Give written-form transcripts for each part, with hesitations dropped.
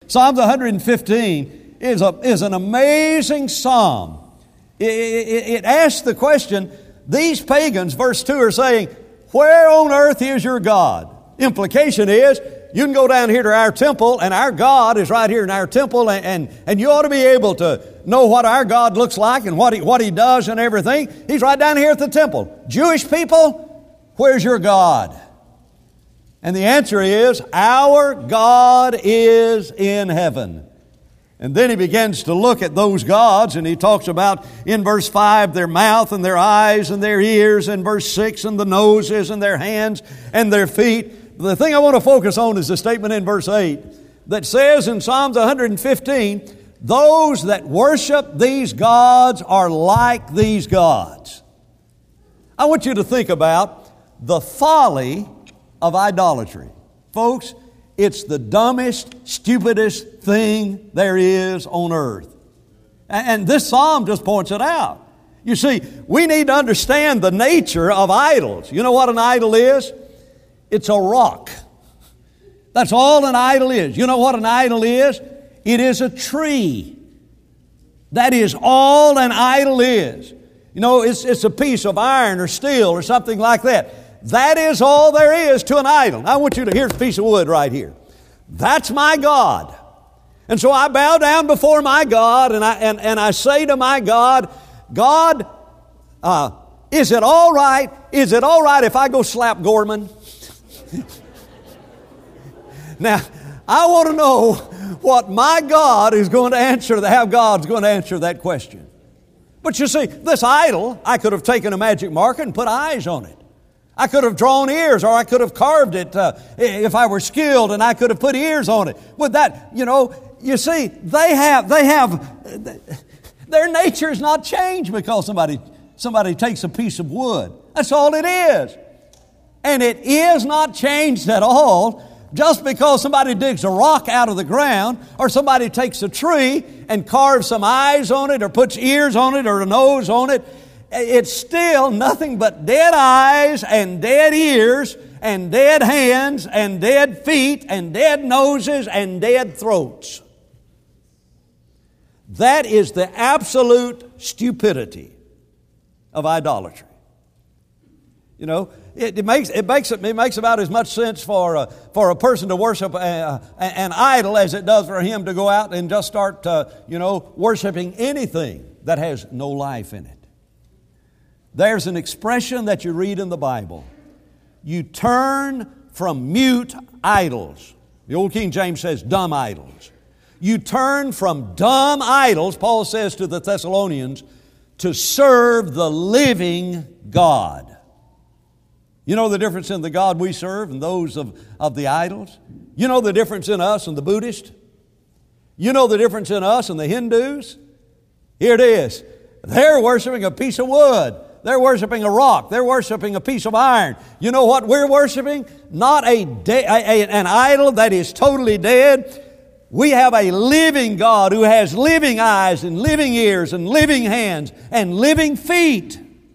Psalms 115 is an amazing psalm. It asks the question, these pagans, verse 2, are saying, where on earth is your God? Implication is, you can go down here to our temple, and our God is right here in our temple, and you ought to be able to know what our God looks like and what He does and everything. He's right down here at the temple. Jewish people, where's your God? And the answer is, our God is in heaven. And then he begins to look at those gods, and he talks about, in verse 5, their mouth and their eyes and their ears, and verse 6, and the noses and their hands and their feet. The thing I want to focus on is the statement in verse 8 that says in Psalms 115, those that worship these gods are like these gods. I want you to think about the folly of idolatry. Folks, it's the dumbest, stupidest thing there is on earth. And this psalm just points it out. You see, we need to understand the nature of idols. You know what an idol is? It's a rock. That's all an idol is. You know what an idol is? It is a tree. That is all an idol is. You know, it's a piece of iron or steel or something like that. That is all there is to an idol. I want you to, here's a piece of wood right here. That's my God. And so I bow down before my God and I say to my God, God, is it all right? Is it all right if I go slap Gorman? Now, I want to know what my God is going to answer, how God's going to answer that question. But you see, this idol, I could have taken a magic marker and put eyes on it. I could have drawn ears, or I could have carved it if I were skilled, and I could have put ears on it. With that, you see, their nature is not changed because somebody takes a piece of wood. That's all it is. And it is not changed at all just because somebody digs a rock out of the ground, or somebody takes a tree and carves some eyes on it, or puts ears on it, or a nose on it. It's still nothing but dead eyes and dead ears and dead hands and dead feet and dead noses and dead throats. That is the absolute stupidity of idolatry. You know, it makes about as much sense for a person to worship an idol as it does for him to go out and just start worshiping anything that has no life in it. There's an expression that you read in the Bible. You turn from mute idols. The old King James says dumb idols. You turn from dumb idols, Paul says to the Thessalonians, to serve the living God. You know the difference in the God we serve and those of the idols? You know the difference in us and the Buddhists? You know the difference in us and the Hindus? Here it is. They're worshiping a piece of wood. They're worshiping a rock. They're worshiping a piece of iron. You know what we're worshiping? Not an idol that is totally dead. We have a living God who has living eyes and living ears and living hands and living feet.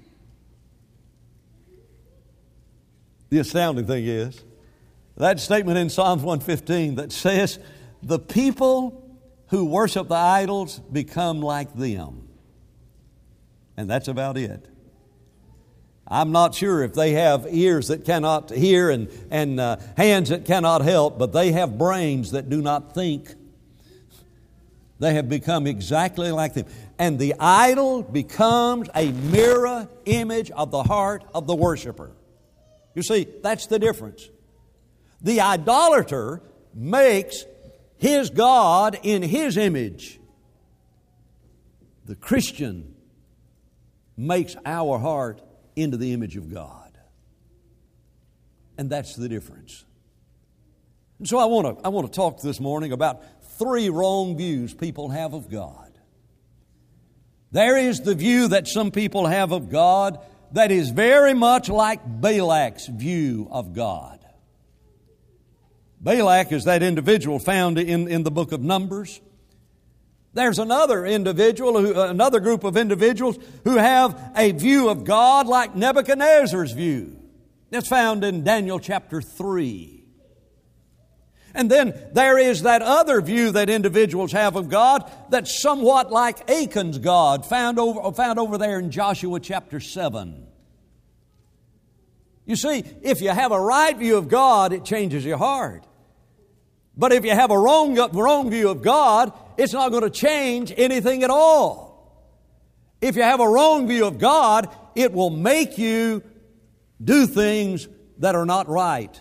The astounding thing is that statement in Psalms 115 that says, the people who worship the idols become like them. And that's about it. I'm not sure if they have ears that cannot hear and hands that cannot help, but they have brains that do not think. They have become exactly like them. And the idol becomes a mirror image of the heart of the worshiper. You see, that's the difference. The idolater makes his God in his image. The Christian makes our heart into the image of God. And that's the difference. And so I want to talk this morning about 3 wrong views people have of God. There is the view that some people have of God that is very much like Balak's view of God. Balak is that individual found in the book of Numbers. There's another group of individuals who have a view of God like Nebuchadnezzar's view. That's found in Daniel chapter 3. And then there is that other view that individuals have of God that's somewhat like Achan's God, found over there in Joshua chapter 7. You see, if you have a right view of God, it changes your heart. But if you have a wrong view of God, it's not going to change anything at all. If you have a wrong view of God, it will make you do things that are not right.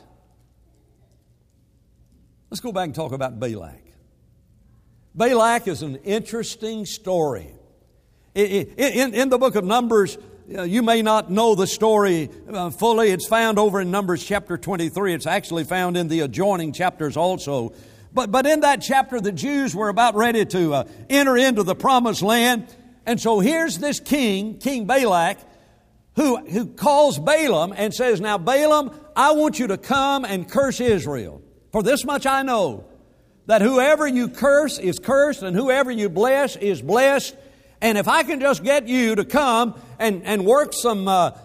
Let's go back and talk about Balak. Balak is an interesting story. In the book of Numbers, you may not know the story fully. It's found over in Numbers chapter 23. It's actually found in the adjoining chapters also. But in that chapter, the Jews were about ready to enter into the promised land. And so here's this king, King Balak, who calls Balaam and says, "Now Balaam, I want you to come and curse Israel. For this much I know, that whoever you curse is cursed, and whoever you bless is blessed. And if I can just get you to come and work some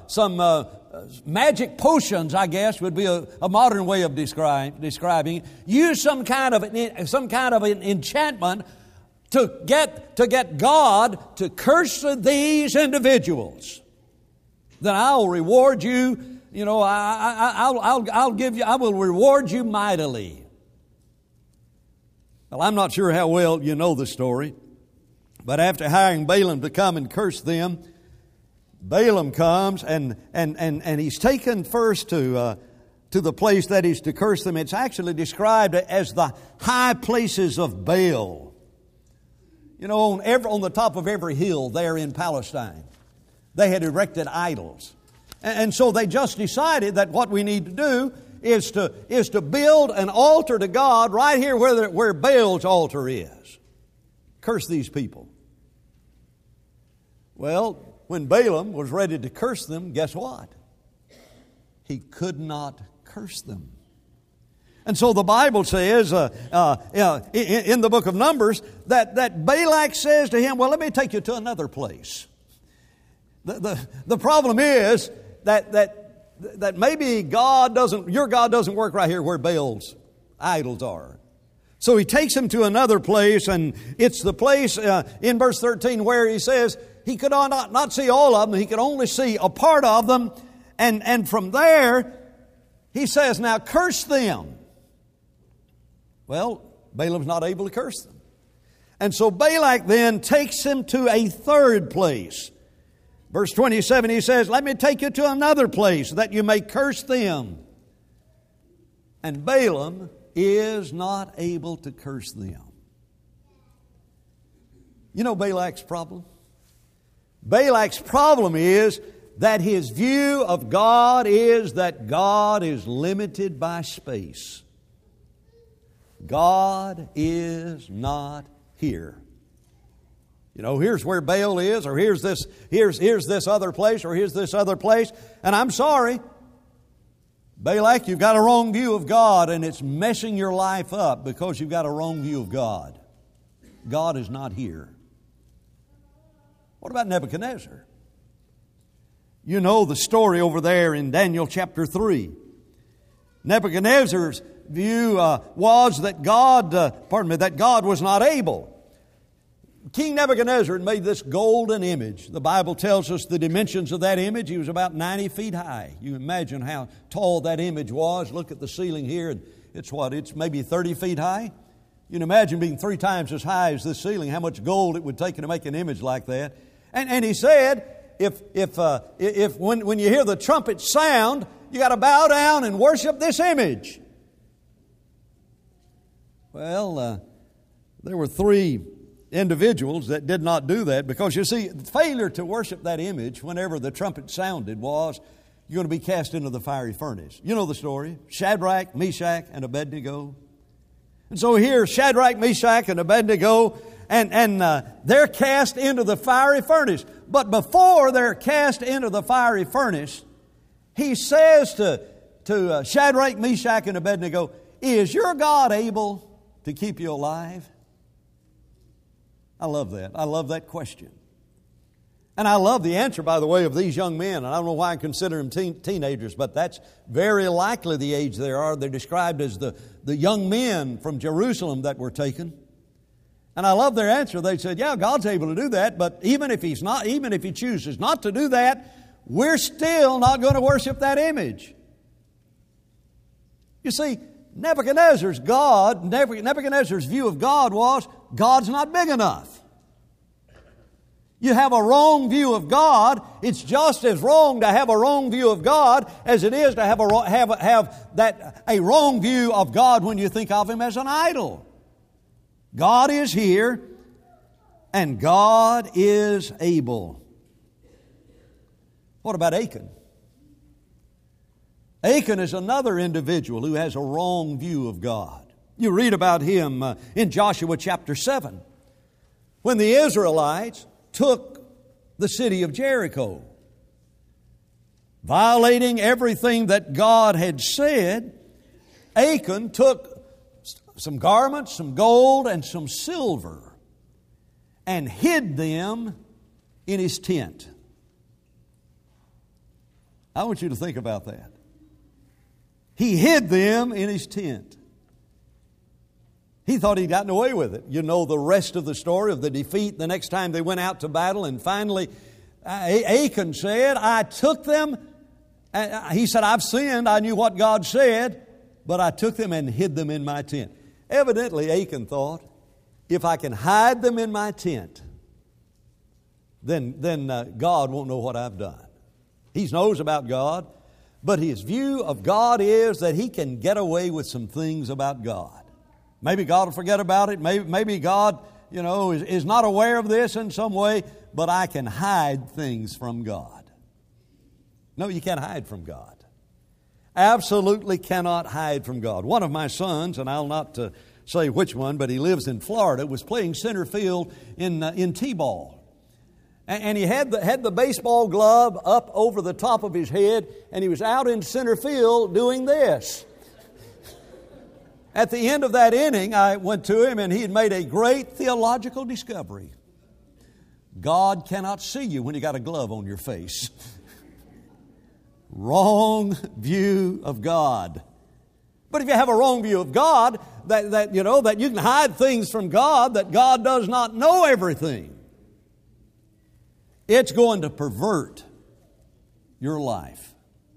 magic potions, I guess would be a modern way of describing it. Use some kind of an enchantment to get God to curse these individuals. Then I will reward you. You know, I will reward you mightily." Well, I'm not sure how well you know the story, but after hiring Balaam to come and curse them, Balaam comes and he's taken first to the place that he's to curse them. It's actually described as the high places of Baal. You know, on the top of every hill there in Palestine, they had erected idols. And so they just decided that what we need to do is to build an altar to God right here where Baal's altar is. Curse these people. Well, when Balaam was ready to curse them, guess what? He could not curse them. And so the Bible says in the book of Numbers that Balak says to him, "Well, let me take you to another place." The problem is that maybe your God doesn't work right here where Baal's idols are. So he takes him to another place, and it's the place in verse 13 where he says he could not see all of them, he could only see a part of them, and from there he says, "Now curse them." Well, Balaam's not able to curse them. And so Balak then takes him to a third place. Verse 27, he says, "Let me take you to another place that you may curse them." And Balaam is not able to curse them. You know Balak's problem? Balak's problem is that his view of God is that God is limited by space. God is not here. You know, here's where Baal is, or here's this other place, or here's this other place. And I'm sorry, Balak, you've got a wrong view of God, and it's messing your life up because you've got a wrong view of God. God is not here. What about Nebuchadnezzar? You know the story over there in Daniel chapter 3. Nebuchadnezzar's view was that God was not able. King Nebuchadnezzar had made this golden image. The Bible tells us the dimensions of that image. He was about 90 feet high. You imagine how tall that image was. Look at the ceiling here. And it's maybe 30 feet high. You can imagine being 3 times as high as this ceiling, how much gold it would take to make an image like that. And he said, if when you hear the trumpet sound, you got to bow down and worship this image. Well, there were 3 individuals that did not do that, because you see, failure to worship that image whenever the trumpet sounded was you're going to be cast into the fiery furnace. You know the story. Shadrach, Meshach, and Abednego. And so here, Shadrach, Meshach, and Abednego, and they're cast into the fiery furnace. But before they're cast into the fiery furnace, he says to Shadrach, Meshach, and Abednego, "Is your God able to keep you alive?" I love that. I love that question. And I love the answer, by the way, of these young men. And I don't know why I consider them teenagers, but that's very likely the age they are. They're described as the young men from Jerusalem that were taken. And I love their answer. They said, yeah, God's able to do that, but even if He chooses not to do that, we're still not going to worship that image. You see, Nebuchadnezzar's view of God was, God's not big enough. You have a wrong view of God. It's just as wrong to have a wrong view of God as it is to have a wrong view of God when you think of Him as an idol. God is here, and God is able. What about Achan? Achan is another individual who has a wrong view of God. You read about him in Joshua chapter 7, when the Israelites took the city of Jericho, violating everything that God had said. Achan took some garments, some gold, and some silver, and hid them in his tent. I want you to think about that. He hid them in his tent. He thought he'd gotten away with it. You know the rest of the story of the defeat the next time they went out to battle. And finally, Achan said, I took them. He said, I've sinned. I knew what God said, but I took them and hid them in my tent. Evidently, Achan thought, if I can hide them in my tent, then God won't know what I've done. He knows about God, but his view of God is that he can get away with some things about God. Maybe God will forget about it. Maybe God, is not aware of this in some way, but I can hide things from God. No, you can't hide from God. Absolutely cannot hide from God. One of my sons, and I'll not say which one, but he lives in Florida, was playing center field in T-ball. And he had the baseball glove up over the top of his head, and he was out in center field doing this. At the end of that inning, I went to him, and he had made a great theological discovery. God cannot see you when you got a glove on your face. Wrong view of God. But if you have a wrong view of God, that you can hide things from God, that God does not know everything, it's going to pervert your life.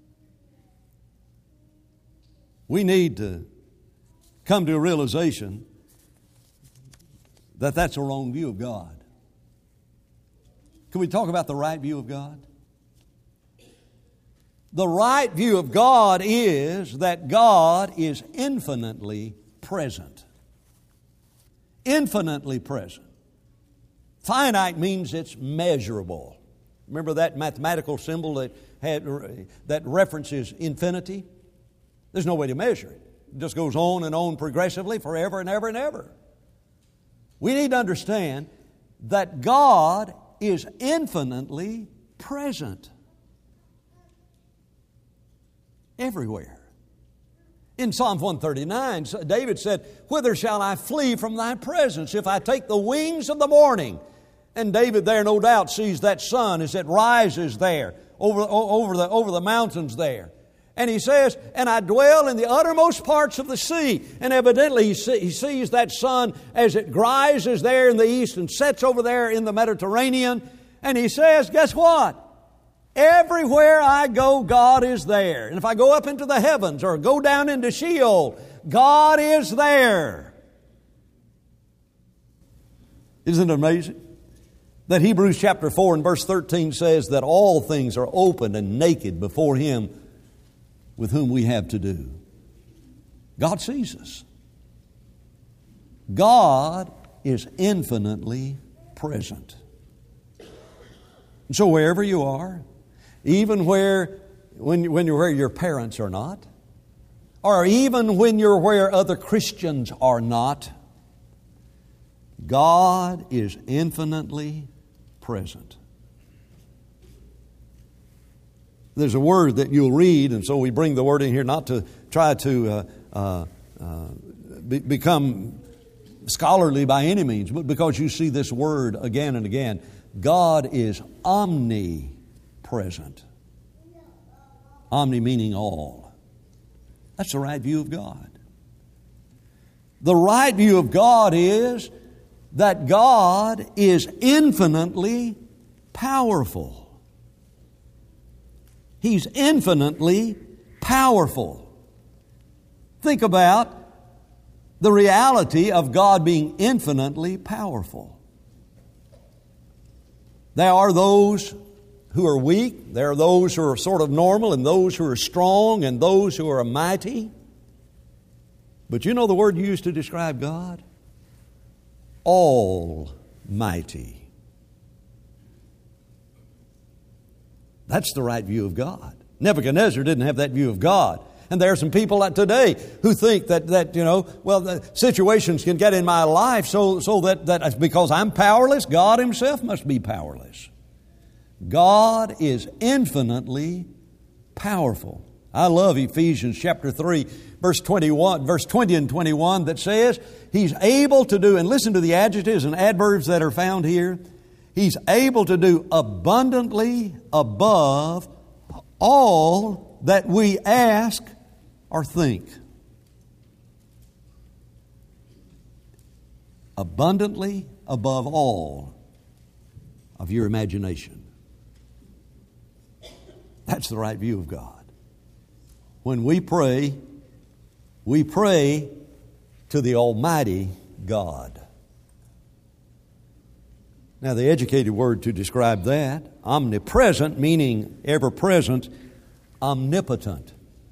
We need to come to a realization that that's a wrong view of God. Can we talk about the right view of God? The right view of God is that God is infinitely present. Infinitely present. Finite means it's measurable. Remember that mathematical symbol that references infinity? There's no way to measure it. It just goes on and on progressively forever and ever and ever. We need to understand that God is infinitely present everywhere. In Psalm 139, David said, "Whither shall I flee from thy presence? If I take the wings of the morning." And David there no doubt sees that sun as it rises there over the mountains there. And he says, "And I dwell in the uttermost parts of the sea." And evidently he sees that sun as it rises there in the east and sets over there in the Mediterranean. And he says, guess what? Everywhere I go, God is there. And if I go up into the heavens or go down into Sheol, God is there. Isn't it amazing? That Hebrews chapter 4 and verse 13 says that all things are open and naked before Him with whom we have to do. God sees us. God is infinitely present. And so wherever you are, even when you're where your parents are not, or even when you're where other Christians are not, God is infinitely present. There's a word that you'll read, and so we bring the word in here not to try to become scholarly by any means, but because you see this word again and again. God is omnipresent. Omni meaning all. That's the right view of God. The right view of God is that God is infinitely powerful. He's infinitely powerful. Think about the reality of God being infinitely powerful. There are those who are weak, there are those who are sort of normal, and those who are strong, and those who are mighty. But you know the word used to describe God? Almighty. That's the right view of God. Nebuchadnezzar didn't have that view of God. And there are some people today who think that the situations can get in my life so that because I'm powerless, God Himself must be powerless. God is infinitely powerful. I love Ephesians chapter 3, verse 20 and 21 that says He's able to do, and listen to the adjectives and adverbs that are found here. He's able to do abundantly above all that we ask or think. Abundantly above all of your imagination. That's the right view of God. When we pray to the Almighty God. Now, the educated word to describe that, omnipresent, meaning ever-present, omnipotent,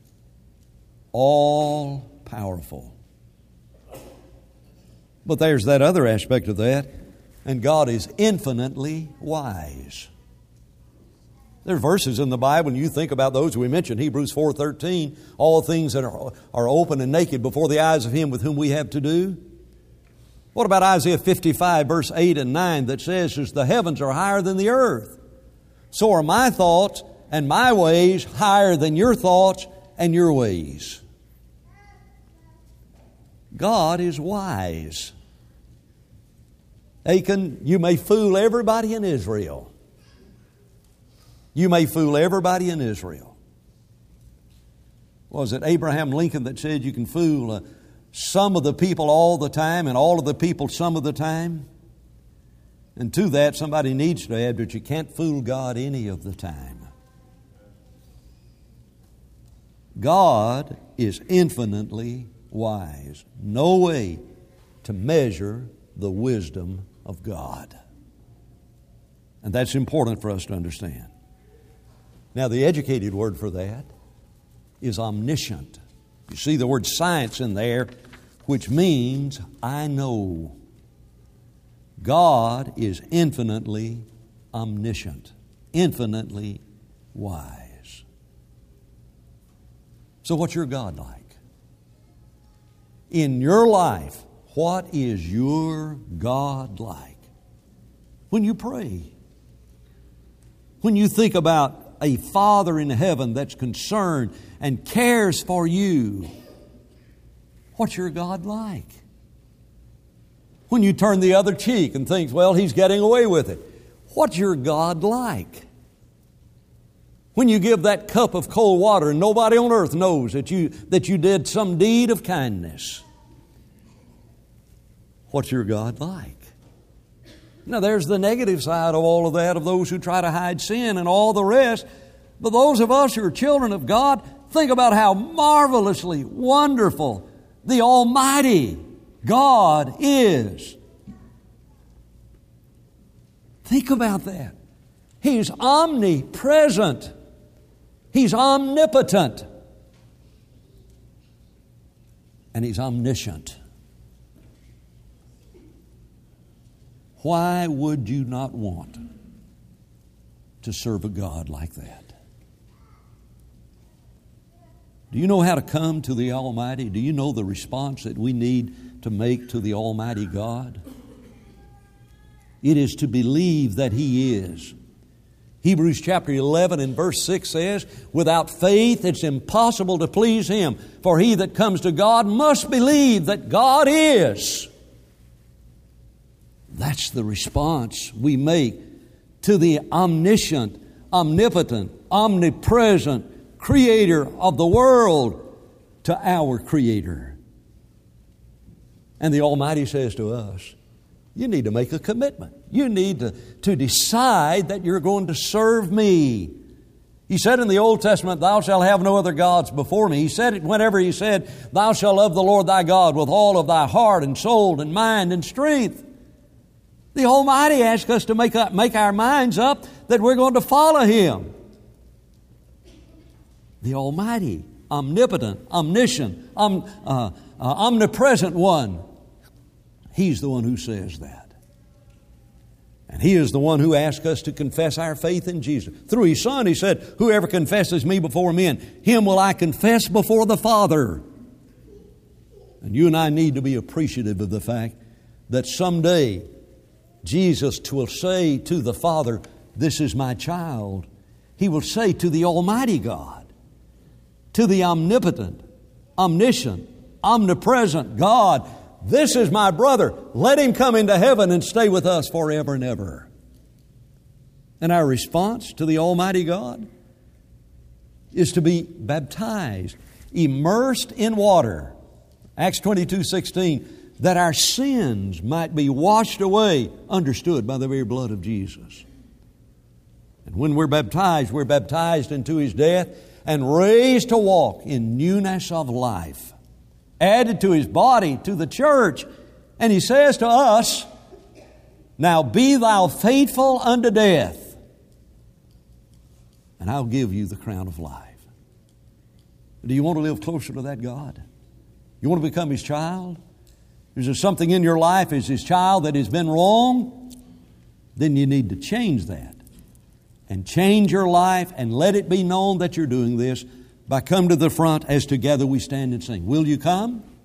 all-powerful. But there's that other aspect of that, and God is infinitely wise. There are verses in the Bible, and you think about those we mentioned, Hebrews 4:13, all things that are open and naked before the eyes of Him with whom we have to do. What about Isaiah 55, verse 8 and 9 that says, as the heavens are higher than the earth, so are my thoughts and my ways higher than your thoughts and your ways. God is wise. Achan, you may fool everybody in Israel. You may fool everybody in Israel. Was it Abraham Lincoln that said you can fool some of the people all the time and all of the people some of the time? And to that, somebody needs to add, but you can't fool God any of the time. God is infinitely wise. No way to measure the wisdom of God. And that's important for us to understand. Now, the educated word for that is omniscient. You see the word science in there, which means I know. God is infinitely omniscient, infinitely wise. So what's your God like? In your life, what is your God like? When you pray, when you think about a Father in heaven that's concerned and cares for you, what's your God like? When you turn the other cheek and think, well, He's getting away with it, what's your God like? When you give that cup of cold water and nobody on earth knows that you did some deed of kindness, what's your God like? Now, there's the negative side of all of that, of those who try to hide sin and all the rest. But those of us who are children of God, think about how marvelously wonderful the Almighty God is. Think about that. He's omnipresent. He's omnipotent. And He's omniscient. Why would you not want to serve a God like that? Do you know how to come to the Almighty? Do you know the response that we need to make to the Almighty God? It is to believe that He is. Hebrews chapter 11 and verse 6 says, without faith it's impossible to please Him, for he that comes to God must believe that God is. That's the response we make to the omniscient, omnipotent, omnipresent Creator of the world, to our Creator. And the Almighty says to us, you need to make a commitment. You need to decide that you're going to serve me. He said in the Old Testament, thou shalt have no other gods before me. He said it whenever He said, thou shalt love the Lord thy God with all of thy heart and soul and mind and strength. The Almighty asks us to make our minds up that we're going to follow Him. The Almighty, omnipotent, omniscient, omnipresent One. He's the one who says that. And He is the one who asks us to confess our faith in Jesus. Through His Son, He said, whoever confesses me before men, him will I confess before the Father. And you and I need to be appreciative of the fact that someday Jesus will say to the Father, this is my child. He will say to the Almighty God, to the omnipotent, omniscient, omnipresent God, this is my brother. Let him come into heaven and stay with us forever and ever. And our response to the Almighty God is to be baptized, immersed in water. Acts 22:16, that our sins might be washed away, understood by the very blood of Jesus. And when we're baptized into His death and raised to walk in newness of life, added to His body, to the church. And He says to us, now be thou faithful unto death, and I'll give you the crown of life. Do you want to live closer to that God? You want to become His child? Is there something in your life as His child that has been wrong? Then you need to change that. And change your life and let it be known that you're doing this by come to the front as together we stand and sing. Will you come?